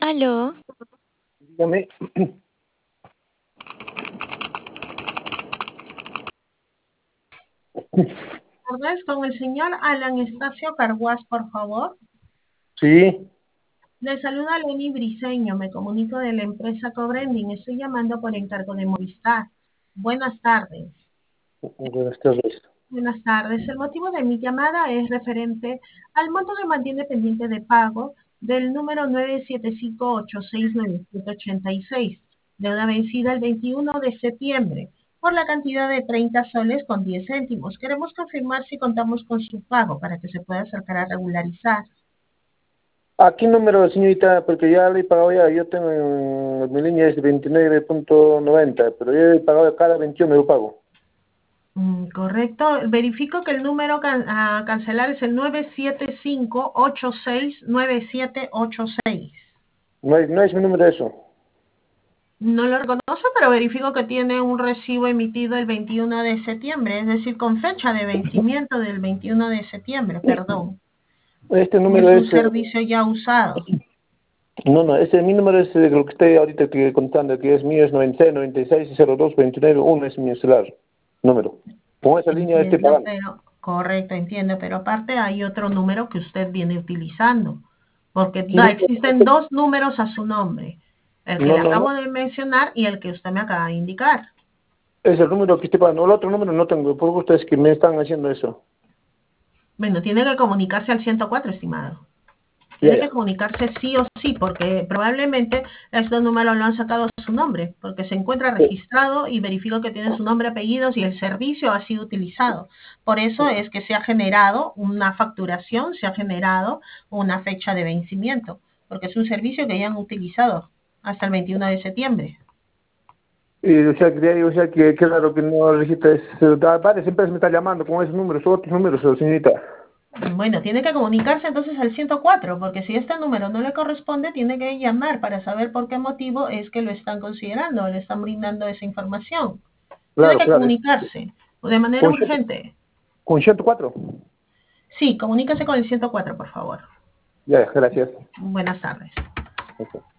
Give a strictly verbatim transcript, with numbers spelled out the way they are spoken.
Aló. Dígame. Tardes, con el señor Alan Estacio Carguas, por favor. Sí. Le saluda Lenny Briceño, me comunico de la empresa Cobrending. Estoy llamando por encargo de Movistar. Buenas tardes. Buenas tardes. Buenas tardes. El motivo de mi llamada es referente al monto que mantiene pendiente de pago del número nueve siete cinco ocho seis nueve siete ocho seis, deuda vencida el veintiuno de septiembre, por la cantidad de treinta soles con diez céntimos. Queremos confirmar si contamos con su pago para que se pueda acercar a regularizar. ¿A qué número, señorita? Porque ya le he pagado ya. Yo tengo en mi línea es veintinueve punto noventa, pero yo he pagado cada veintiuno, yo pago. Mm, correcto. Verifico que el número can a cancelar es el nueve siete cinco ocho seis nueve siete ocho seis. No es, no es mi número eso. No lo reconozco, pero verifico que tiene un recibo emitido el veintiuno de septiembre, es decir, con fecha de vencimiento del veintiuno de septiembre, perdón. Este No número es un es... eh, servicio ya usado. no, no, ese mi número es eh, lo que estoy ahorita que contando, que es mío, es noventa y seis, noventa y seis, cero dos, veintinueve, uno, es mi celular. Número. Con esa línea estoy Entiendo, pagando. pero, correcto, entiendo, pero aparte hay otro número que usted viene utilizando, porque ¿Qué da, número? existen dos números a su nombre, el que No, le no, no. acabo de mencionar y el que usted me acaba de indicar. Es el número que estoy pagando. El otro número no tengo. Por ustedes que me están haciendo eso. Bueno, tiene que comunicarse al ciento cuatro, estimado. Ya, Tiene que ya. comunicarse sí o sí, porque probablemente estos números lo han sacado a su nombre, porque se encuentra Sí. registrado y verifico que tiene su nombre, apellidos y el servicio ha sido utilizado. Por eso es que se ha generado una facturación, se ha generado una fecha de vencimiento, porque es un servicio que ya han utilizado hasta el veintiuno de septiembre. Y, o sea, quería, o sea, que claro que no registra, es, eh, da- varias empresas me están llamando con esos números, otros números, eh, señorita. Bueno, tiene que comunicarse entonces al ciento cuatro, porque si este número no le corresponde, tiene que llamar para saber por qué motivo es que lo están considerando, le están brindando esa información. Tiene Claro, que claro. comunicarse de manera Con, ciento- urgente. con ciento cuatro. Sí, comuníquese con el ciento cuatro, por favor. Ya, gracias. Buenas tardes. Ok.